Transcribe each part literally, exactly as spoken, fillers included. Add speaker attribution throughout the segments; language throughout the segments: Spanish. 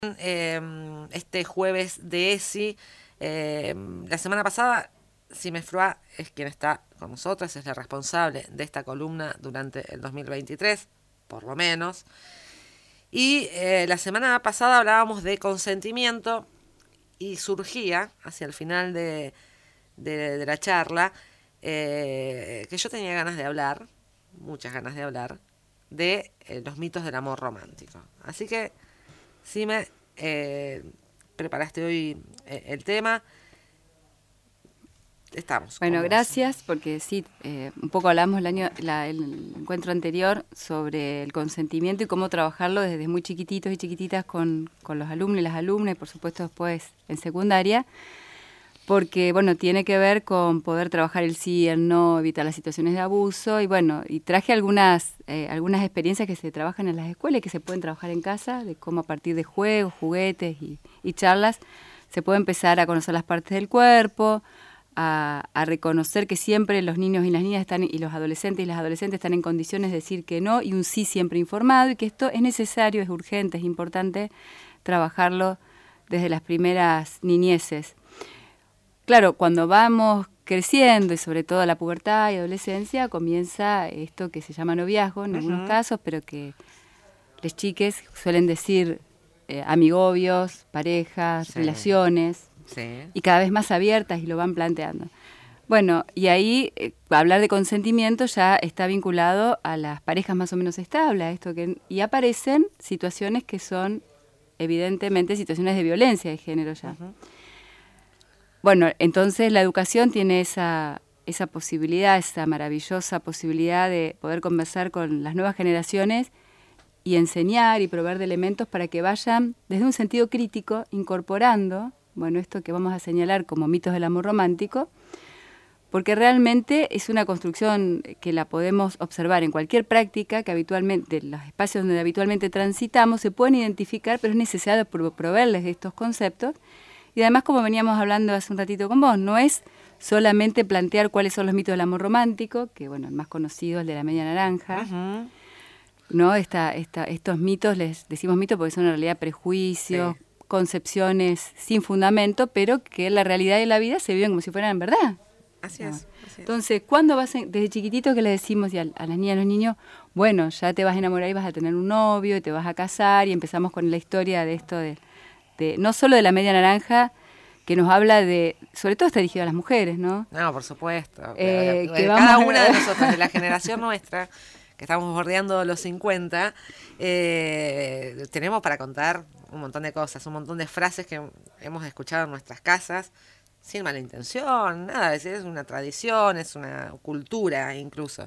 Speaker 1: Eh, este jueves de ESI. Eh, la semana pasada, Sime Frua es quien está con nosotras, es la responsable de esta columna durante el dos mil veintitrés, por lo menos. Y eh, la semana pasada hablábamos de consentimiento y surgía, hacia el final de, de, de la charla, eh, que yo tenía ganas de hablar, muchas ganas de hablar, de eh, los mitos del amor romántico. Así que, Sime, eh, preparaste hoy eh, el tema. Estamos.
Speaker 2: Bueno, gracias, porque sí, eh, un poco hablamos el año, la, el encuentro anterior sobre el consentimiento y cómo trabajarlo desde muy chiquititos y chiquititas con, con los alumnos y las alumnas, y por supuesto después en secundaria, porque bueno, tiene que ver con poder trabajar el sí, el no, evitar las situaciones de abuso, y bueno, y traje algunas, eh, algunas experiencias que se trabajan en las escuelas y que se pueden trabajar en casa, de cómo a partir de juegos, juguetes y, y charlas, se puede empezar a conocer las partes del cuerpo, A, a reconocer que siempre los niños y las niñas están y los adolescentes y las adolescentes están en condiciones de decir que no, y un sí siempre informado, y que esto es necesario, es urgente, es importante trabajarlo desde las primeras niñeces. Claro, cuando vamos creciendo y sobre todo la pubertad y adolescencia, comienza esto que se llama noviazgo en uh-huh. algunos casos, pero que las chiques suelen decir eh, amigobios, parejas, sí. relaciones. Sí. Y cada vez más abiertas y lo van planteando. Bueno, y ahí eh, hablar de consentimiento ya está vinculado a las parejas más o menos estables, a esto que, y aparecen situaciones que son evidentemente situaciones de violencia de género ya. Uh-huh. Bueno, entonces la educación tiene esa, esa posibilidad, esa maravillosa posibilidad de poder conversar con las nuevas generaciones y enseñar y proveer de elementos para que vayan desde un sentido crítico incorporando bueno, esto que vamos a señalar como mitos del amor romántico, porque realmente es una construcción que la podemos observar en cualquier práctica que habitualmente, los espacios donde habitualmente transitamos, se pueden identificar, pero es necesario proveerles de estos conceptos. Y además, como veníamos hablando hace un ratito con vos, no es solamente plantear cuáles son los mitos del amor romántico, que bueno, el más conocido es el de la media naranja, uh-huh. ¿no? Esta, esta, estos mitos, les decimos mitos porque son en realidad prejuicios, sí. concepciones sin fundamento, pero que en la realidad de la vida se viven como si fueran verdad.
Speaker 1: Así es. Así
Speaker 2: Entonces, ¿cuándo vas a, desde chiquitito que le decimos a, a las niñas y a los niños, bueno, ya te vas a enamorar y vas a tener un novio y te vas a casar, y empezamos con la historia de esto de, de no solo de la media naranja, que nos habla de, sobre todo está dirigido a las mujeres, ¿no?
Speaker 1: No, por supuesto.
Speaker 2: Eh,
Speaker 1: que
Speaker 2: que
Speaker 1: cada
Speaker 2: vamos
Speaker 1: una de nosotros, de la generación nuestra, que estamos bordeando los cincuenta, eh, tenemos para contar un montón de cosas, un montón de frases que hemos escuchado en nuestras casas, sin mala intención, nada, es, es una tradición, es una cultura incluso.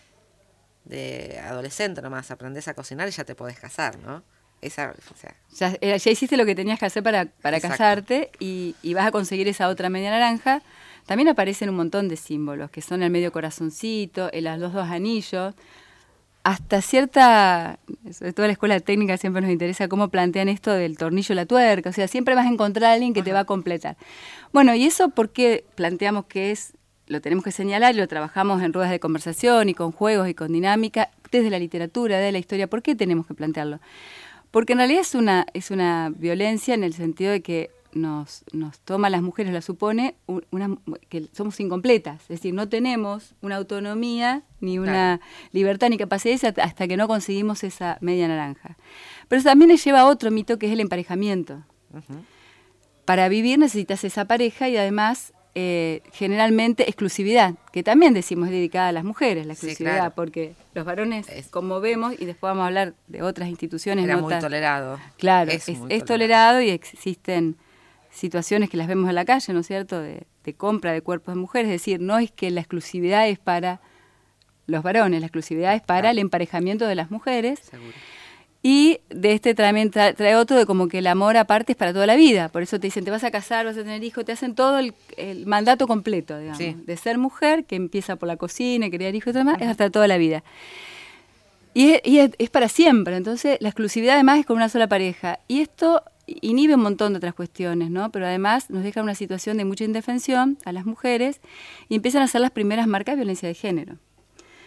Speaker 1: De adolescente nomás, aprendés a cocinar y ya te podés casar, ¿no? Esa, o sea.
Speaker 2: ya, ya hiciste lo que tenías que hacer para, para casarte y, y vas a conseguir esa otra media naranja. También aparecen un montón de símbolos, que son el medio corazoncito, el, los dos anillos. Hasta cierta, sobre todo en la escuela técnica siempre nos interesa cómo plantean esto del tornillo y la tuerca, o sea, siempre vas a encontrar a alguien que Ajá. te va a completar. Bueno, y eso porque planteamos que es, lo tenemos que señalar y lo trabajamos en ruedas de conversación y con juegos y con dinámica, desde la literatura, desde la historia. ¿Por qué tenemos que plantearlo? Porque en realidad es una, es una violencia en el sentido de que nos, nos toma a las mujeres, la supone, una, que somos incompletas, es decir, no tenemos una autonomía, ni una claro. libertad, ni capacidad hasta que no conseguimos esa media naranja. Pero eso también nos lleva a otro mito, que es el emparejamiento. Uh-huh. Para vivir necesitas esa pareja y además, eh, generalmente, exclusividad, que también decimos es dedicada a las mujeres, la exclusividad, sí, claro. porque los varones, es, como vemos, y después vamos a hablar de otras instituciones.
Speaker 1: Era
Speaker 2: no
Speaker 1: muy
Speaker 2: tan,
Speaker 1: tolerado.
Speaker 2: Claro, es, es, es tolerado y existen situaciones que las vemos en la calle, ¿no es cierto?, de, de compra de cuerpos de mujeres. Es decir, no es que la exclusividad es para los varones, la exclusividad es para claro. el emparejamiento de las mujeres. Seguro. Y de este también trae, trae otro de como que el amor aparte es para toda la vida. Por eso te dicen, te vas a casar, vas a tener hijos, te hacen todo el, el mandato completo, digamos. Sí. De ser mujer, que empieza por la cocina, criar hijos y demás, uh-huh. es hasta toda la vida. Y, es, y es, es para siempre. Entonces, la exclusividad además es con una sola pareja. Y esto inhibe un montón de otras cuestiones, ¿no? Pero además nos deja una situación de mucha indefensión a las mujeres y empiezan a ser las primeras marcas de violencia de género.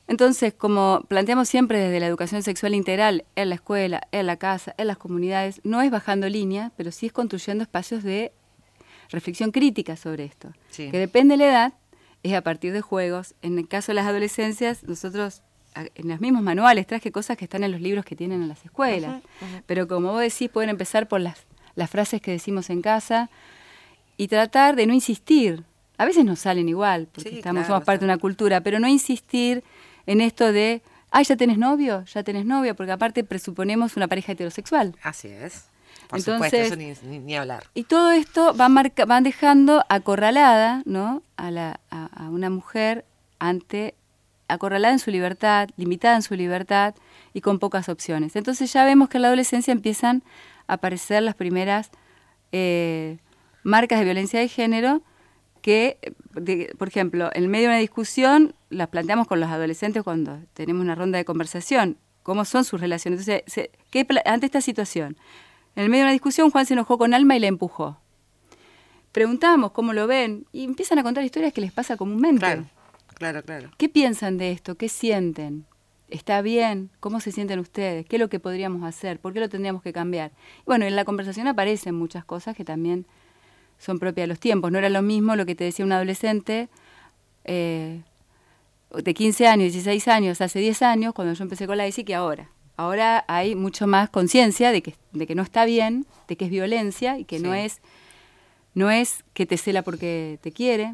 Speaker 2: Entonces, como planteamos siempre desde la educación sexual integral, en la escuela, en la casa, en las comunidades, no es bajando línea, pero sí es construyendo espacios de reflexión crítica sobre esto. Sí. Que depende de la edad, es a partir de juegos. En el caso de las adolescencias, nosotros en los mismos manuales traje cosas que están en los libros que tienen en las escuelas. Uh-huh, uh-huh. Pero como vos decís, pueden empezar por las, las frases que decimos en casa y tratar de no insistir. A veces nos salen igual, porque sí, estamos, claro, somos parte de una cultura, pero no insistir en esto de, ay, ¿ya tenés novio? ¿Ya tenés novia? Porque aparte presuponemos una pareja heterosexual.
Speaker 1: Así es. Por Entonces, supuesto, eso ni, ni, ni hablar.
Speaker 2: Y todo esto van, marca, van dejando acorralada, ¿no?, a, la, a, a una mujer ante, acorralada en su libertad, limitada en su libertad y con pocas opciones. Entonces ya vemos que en la adolescencia empiezan a aparecer las primeras eh, marcas de violencia de género que, de, por ejemplo, en medio de una discusión, las planteamos con los adolescentes cuando tenemos una ronda de conversación, cómo son sus relaciones. Entonces, se, ¿qué, ante esta situación? En el medio de una discusión, Juan se enojó con Alma y la empujó. Preguntamos cómo lo ven y empiezan a contar historias que les pasa comúnmente.
Speaker 1: Claro, claro, claro.
Speaker 2: ¿Qué piensan de esto? ¿Qué sienten? ¿Está bien? ¿Cómo se sienten ustedes? ¿Qué es lo que podríamos hacer? ¿Por qué lo tendríamos que cambiar? Y bueno, en la conversación aparecen muchas cosas que también son propias de los tiempos. No era lo mismo lo que te decía un adolescente eh, de quince años, dieciséis años, hace diez años, cuando yo empecé con la ESI, que ahora. Ahora hay mucho más conciencia de que, de que no está bien, de que es violencia y que sí. no es no es que te cela porque te quiere.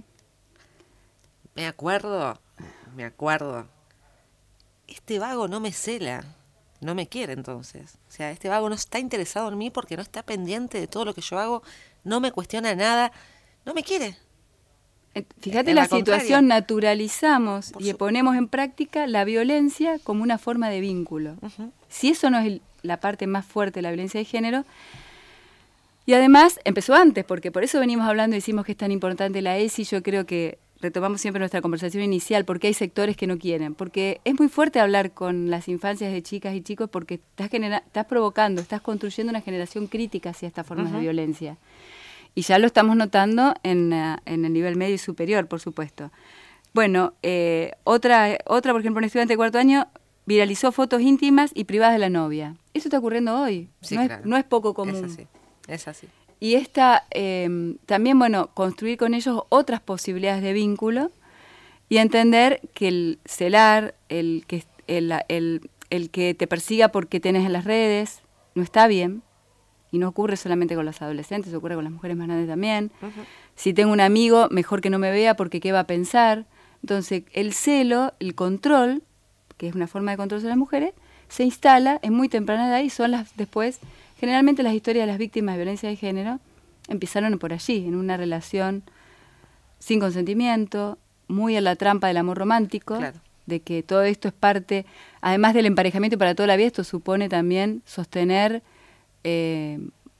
Speaker 1: Me acuerdo, me acuerdo. Este vago no me cela, no me quiere entonces. O sea, este vago no está interesado en mí porque no está pendiente de todo lo que yo hago, no me cuestiona nada, no me quiere.
Speaker 2: Fíjate la, la situación, naturalizamos y su... ponemos en práctica la violencia como una forma de vínculo. Uh-huh. Si eso no es la parte más fuerte de la violencia de género, y además empezó antes, porque por eso venimos hablando y decimos que es tan importante la ESI, yo creo que retomamos siempre nuestra conversación inicial, porque hay sectores que no quieren, porque es muy fuerte hablar con las infancias de chicas y chicos porque estás, genera- estás provocando, estás construyendo una generación crítica hacia estas formas uh-huh. de violencia. Y ya lo estamos notando en, uh, en el nivel medio y superior, por supuesto. Bueno, eh, otra, otra, por ejemplo, un estudiante de cuarto año viralizó fotos íntimas y privadas de la novia. Eso está ocurriendo hoy.
Speaker 1: Sí,
Speaker 2: no,
Speaker 1: claro.
Speaker 2: es, no es poco común.
Speaker 1: Es así, es así.
Speaker 2: Y esta, eh, también, bueno, construir con ellos otras posibilidades de vínculo y entender que el celar, el que, el, el, el que te persiga porque tenés en las redes, no está bien. Y no ocurre solamente con los adolescentes, ocurre con las mujeres más grandes también. Uh-huh. Si tengo un amigo, mejor que no me vea porque qué va a pensar. Entonces, el celo, el control, que es una forma de control sobre las mujeres, se instala en muy temprana edad y son las después, generalmente las historias de las víctimas de violencia de género empezaron por allí, en una relación sin consentimiento, muy en la trampa del amor romántico,
Speaker 1: claro.
Speaker 2: de que todo esto es parte, además del emparejamiento para toda la vida, esto supone también sostener Eh,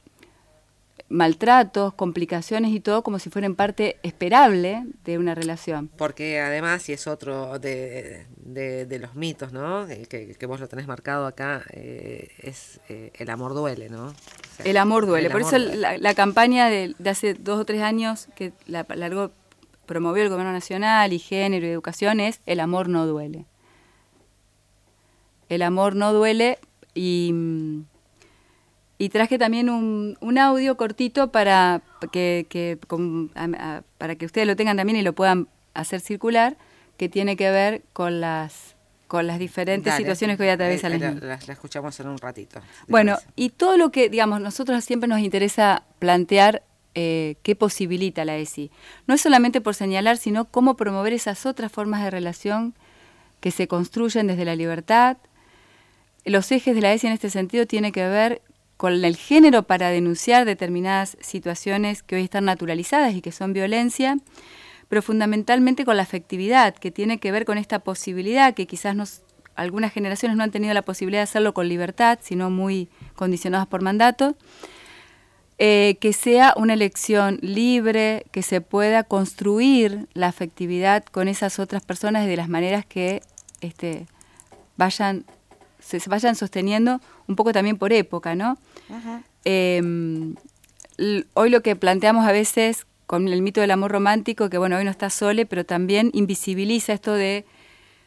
Speaker 2: maltratos, complicaciones y todo como si fueran parte esperable de una relación.
Speaker 1: Porque además, y es otro de, de, de los mitos, ¿no? Que, que vos lo tenés marcado acá, eh, es eh, el amor duele, ¿no? O sea,
Speaker 2: el amor duele.
Speaker 1: El
Speaker 2: Por
Speaker 1: amor
Speaker 2: eso
Speaker 1: duele.
Speaker 2: La, la campaña de, de hace dos o tres años que la largó, promovió el Gobierno Nacional y Género y Educación es el amor no duele. El amor no duele y... Y traje también un, un audio cortito para que, que, con, a, a, para que ustedes lo tengan también y lo puedan hacer circular, que tiene que ver con las con las diferentes Dale, situaciones que hoy atraviesan las niñas.
Speaker 1: La, la escuchamos en un ratito.
Speaker 2: Bueno, y todo lo que, digamos, nosotros siempre nos interesa plantear eh, qué posibilita la ESI. No es solamente por señalar, sino cómo promover esas otras formas de relación que se construyen desde la libertad. Los ejes de la ESI en este sentido tienen que ver con el género para denunciar determinadas situaciones que hoy están naturalizadas y que son violencia, pero fundamentalmente con la afectividad, que tiene que ver con esta posibilidad que quizás nos, algunas generaciones no han tenido la posibilidad de hacerlo con libertad, sino muy condicionadas por mandato, eh, que sea una elección libre, que se pueda construir la afectividad con esas otras personas de las maneras que este, vayan se vayan sosteniendo un poco también por época, ¿no? Uh-huh. Eh, l- hoy lo que planteamos a veces con el mito del amor romántico, que bueno, hoy no está Sole, pero también invisibiliza esto de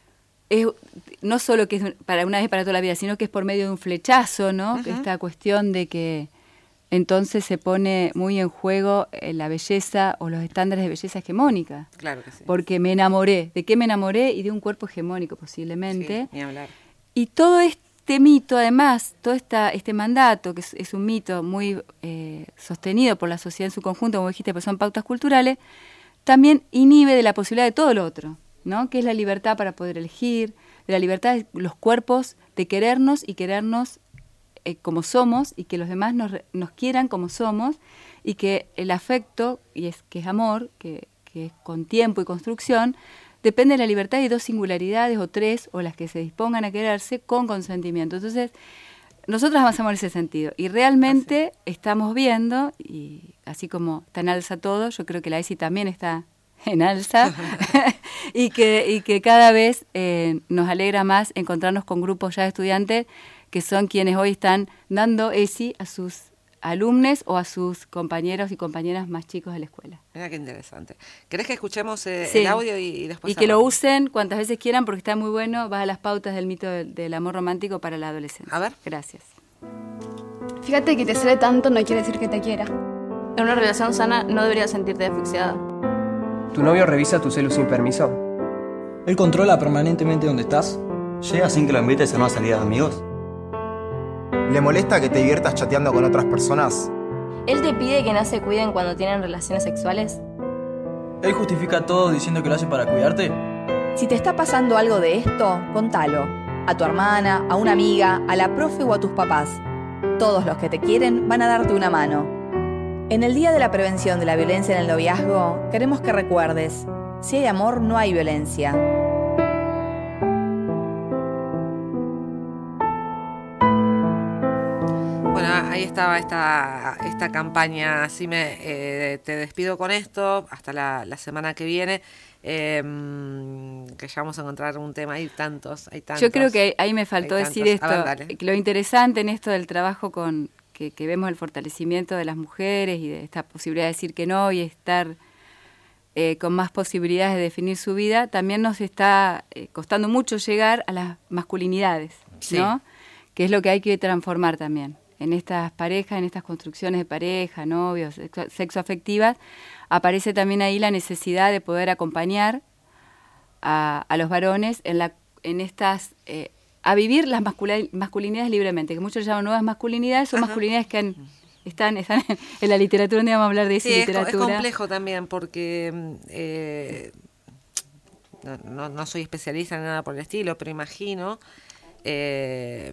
Speaker 2: es no solo que es para una vez para toda la vida, sino que es por medio de un flechazo, ¿no? Uh-huh. Esta cuestión de que entonces se pone muy en juego la belleza o los estándares de belleza hegemónica.
Speaker 1: Claro que sí.
Speaker 2: Porque me enamoré. ¿De qué me enamoré? Y de un cuerpo hegemónico, posiblemente.
Speaker 1: Sí, ni hablar.
Speaker 2: Y todo este mito, además, todo esta, este mandato, que es, es un mito muy eh, sostenido por la sociedad en su conjunto, como dijiste, pues son pautas culturales, también inhibe de la posibilidad de todo lo otro, ¿no? Que es la libertad para poder elegir, de la libertad de los cuerpos, de querernos y querernos Eh, como somos y que los demás nos, nos quieran como somos y que el afecto, y es que es amor, que, que es con tiempo y construcción, depende de la libertad de dos singularidades o tres o las que se dispongan a quererse con consentimiento. Entonces, nosotros avanzamos en ese sentido y realmente así estamos viendo, y así como está en alza todo, yo creo que la E S I también está en alza y, que, y que cada vez eh, nos alegra más encontrarnos con grupos ya de estudiantes que son quienes hoy están dando E S I a sus alumnos o a sus compañeros y compañeras más chicos de la escuela.
Speaker 1: Mira qué interesante. ¿Querés que escuchemos eh,
Speaker 2: sí.
Speaker 1: el audio y, y después
Speaker 2: Y que hablamos? Lo usen cuantas veces quieran porque está muy bueno, va a las pautas del mito del, del amor romántico para la adolescencia.
Speaker 1: A ver.
Speaker 2: Gracias.
Speaker 3: Fíjate que te cele tanto no quiere decir que te quiera. En una relación sana no deberías sentirte asfixiada.
Speaker 4: ¿Tu novio revisa tu celu sin permiso?
Speaker 5: ¿Él controla permanentemente dónde estás?
Speaker 6: ¿Llega sin que lo invites a una salida de amigos?
Speaker 7: ¿Le molesta que te diviertas chateando con otras personas?
Speaker 8: ¿Él te pide que no se cuiden cuando tienen relaciones sexuales?
Speaker 5: ¿Él justifica todo diciendo que lo hace para cuidarte?
Speaker 9: Si te está pasando algo de esto, contalo. A tu hermana, a una amiga, a la profe o a tus papás. Todos los que te quieren van a darte una mano. En el Día de la Prevención de la Violencia en el Noviazgo, queremos que recuerdes, si hay amor, no hay violencia.
Speaker 1: Ahí estaba esta, esta campaña. Así me eh, te despido con esto hasta la, la semana que viene, eh, que ya vamos a encontrar un tema. Hay tantos, hay tantos.
Speaker 2: Yo creo que ahí me faltó decir
Speaker 1: tantos.
Speaker 2: esto.
Speaker 1: Ver,
Speaker 2: lo interesante en esto del trabajo con que, que vemos el fortalecimiento de las mujeres y de esta posibilidad de decir que no y estar eh, con más posibilidades de definir su vida, también nos está eh, costando mucho llegar a las masculinidades, sí. ¿no? Que es lo que hay que transformar también. En estas parejas, en estas construcciones de pareja, novios, sexoafectivas, aparece también ahí la necesidad de poder acompañar a, a los varones en, la, en estas, eh, a vivir las masculin- masculinidades libremente, que muchos llaman nuevas masculinidades, son Ajá. masculinidades que han, están, están en la literatura, no vamos a hablar de esa
Speaker 1: sí,
Speaker 2: literatura.
Speaker 1: Es, es complejo también porque eh, no, no, no soy especialista en nada por el estilo, pero imagino... Eh,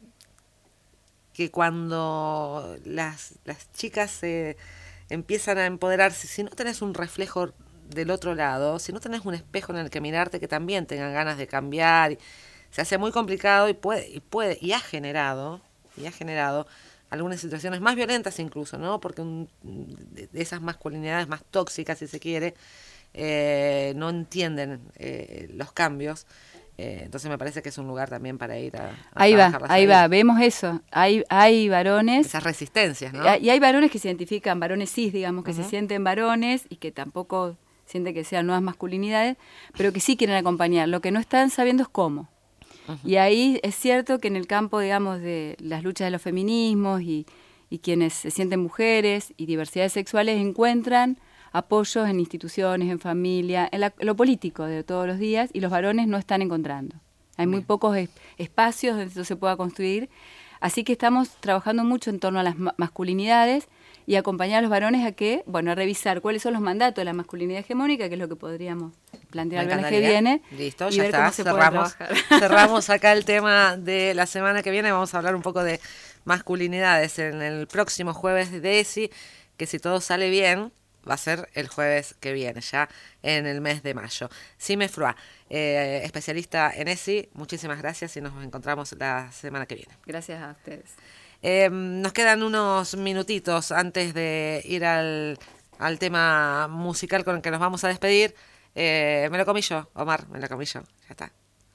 Speaker 1: que cuando las, las chicas se empiezan a empoderarse, si no tenés un reflejo del otro lado, si no tenés un espejo en el que mirarte que también tengan ganas de cambiar, y se hace muy complicado y puede, y puede, y ha generado, y ha generado algunas situaciones más violentas incluso, ¿no? Porque un, de, de esas masculinidades más tóxicas, si se quiere, eh, no entienden eh, los cambios. Eh, entonces me parece que es un lugar también para ir a, a
Speaker 2: ahí va, ahí va, vemos eso, hay hay varones,
Speaker 1: esas resistencias, ¿no?
Speaker 2: Y hay varones que se identifican, varones cis, digamos, que uh-huh. se sienten varones y que tampoco sienten que sean nuevas masculinidades, pero que sí quieren acompañar, lo que no están sabiendo es cómo. Uh-huh. Y ahí es cierto que en el campo, digamos, de las luchas de los feminismos y, y quienes se sienten mujeres y diversidades sexuales encuentran apoyos en instituciones, en familia, en, la, en lo político de todos los días, y los varones no están encontrando. Hay muy pocos es, espacios donde eso se pueda construir, así que estamos trabajando mucho en torno a las ma- masculinidades y acompañar a los varones a que, bueno, a revisar cuáles son los mandatos de la masculinidad hegemónica, que es lo que podríamos plantear el viernes que viene.
Speaker 1: Listo,
Speaker 2: y
Speaker 1: ya
Speaker 2: ver
Speaker 1: está,
Speaker 2: cómo se
Speaker 1: cerramos,
Speaker 2: puede trabajar.
Speaker 1: cerramos acá el tema de la semana que viene. Vamos a hablar un poco de masculinidades en el próximo jueves de E S I, que si todo sale bien, va a ser el jueves que viene, ya en el mes de mayo. Sime Frua, eh, especialista en E S I, muchísimas gracias y nos encontramos la semana que viene.
Speaker 2: Gracias a ustedes.
Speaker 1: Eh, nos quedan unos minutitos antes de ir al, al tema musical con el que nos vamos a despedir. Eh, me lo comí yo, Omar, me lo comí yo, ya está.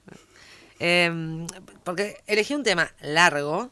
Speaker 1: Eh, porque elegí un tema largo,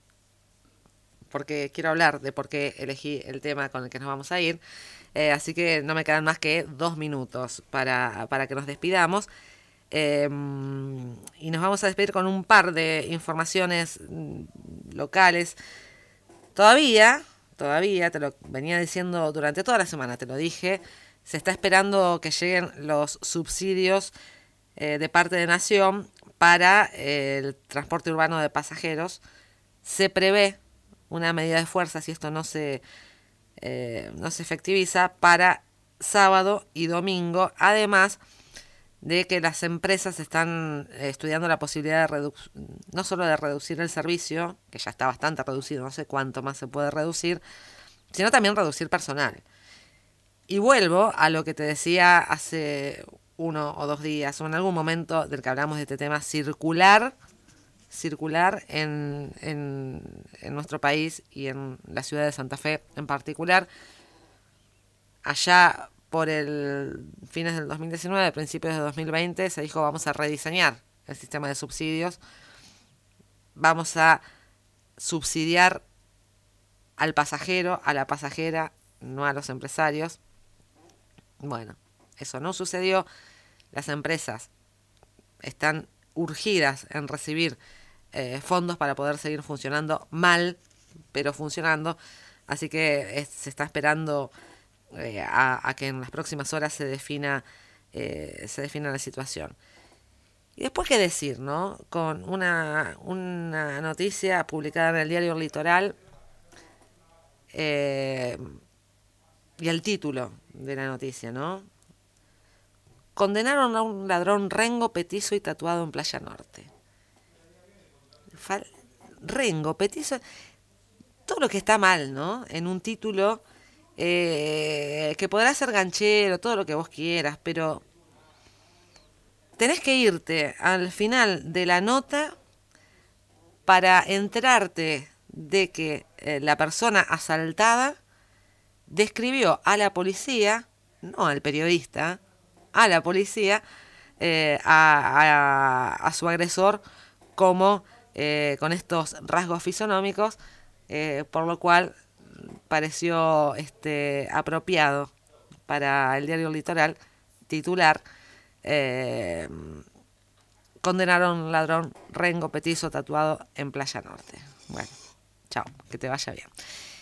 Speaker 1: porque quiero hablar de por qué elegí el tema con el que nos vamos a ir. Eh, así que no me quedan más que dos minutos para, para que nos despidamos. Eh, y nos vamos a despedir con un par de informaciones locales. Todavía, todavía, te lo venía diciendo durante toda la semana, te lo dije, se está esperando que lleguen los subsidios eh, de parte de Nación para eh, el transporte urbano de pasajeros. Se prevé una medida de fuerza, si esto no se, eh, no se efectiviza, para sábado y domingo, además de que las empresas están estudiando la posibilidad de redu- no solo de reducir el servicio, que ya está bastante reducido, no sé cuánto más se puede reducir, sino también reducir personal. Y vuelvo a lo que te decía hace uno o dos días, o en algún momento del que hablamos de este tema, circular, circular en, en, en nuestro país y en la ciudad de Santa Fe en particular. Allá por el fines del dos mil diecinueve, principios de dos mil veinte, se dijo vamos a rediseñar el sistema de subsidios, vamos a subsidiar al pasajero, a la pasajera, no a los empresarios. Bueno, eso no sucedió. Las empresas están urgidas en recibir eh, fondos para poder seguir funcionando mal, pero funcionando. Así que es, se está esperando eh, a, a que en las próximas horas se defina, eh, se defina la situación. Y después, ¿qué decir, no? Con una, una noticia publicada en el diario El Litoral, eh, y el título de la noticia, ¿no? Condenaron a un ladrón rengo, petizo y tatuado en Playa Norte. Fal- rengo, petizo, todo lo que está mal, ¿no? En un título eh, que podrá ser ganchero, todo lo que vos quieras, pero tenés que irte al final de la nota para enterarte de que eh, la persona asaltada describió a la policía, no al periodista, a la policía, eh, a, a, a su agresor como eh, con estos rasgos fisonómicos, eh, por lo cual pareció este, apropiado para el diario Litoral titular eh, condenaron a un ladrón rengo, petizo, tatuado en Playa Norte. Bueno, chao, que te vaya bien.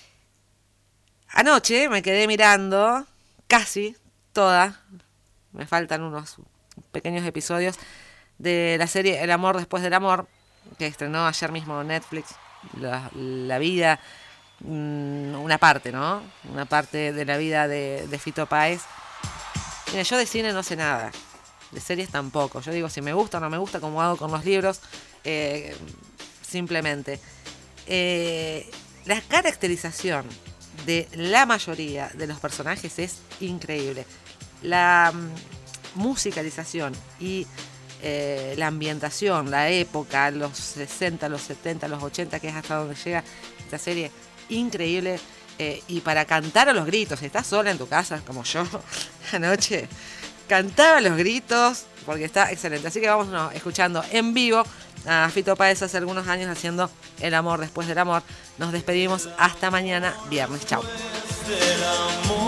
Speaker 1: Anoche me quedé mirando casi toda, me faltan unos pequeños episodios de la serie El amor después del amor, que estrenó ayer mismo Netflix, la, la vida, una parte, ¿no? Una parte de la vida de, de Fito Páez. Mira, yo de cine no sé nada, de series tampoco. Yo digo si me gusta o no me gusta, como hago con los libros, eh, simplemente. Eh, la caracterización de la mayoría de los personajes es increíble. La um, musicalización y eh, la ambientación, la época, los sesenta, los setenta, los ochenta, que es hasta donde llega esta serie, increíble. Eh, y para cantar a los gritos, si estás sola en tu casa, como yo, anoche, cantaba a los gritos, porque está excelente. Así que vamos no, escuchando en vivo a Fito Páez hace algunos años haciendo El amor después del amor. Nos despedimos hasta mañana viernes. Chao.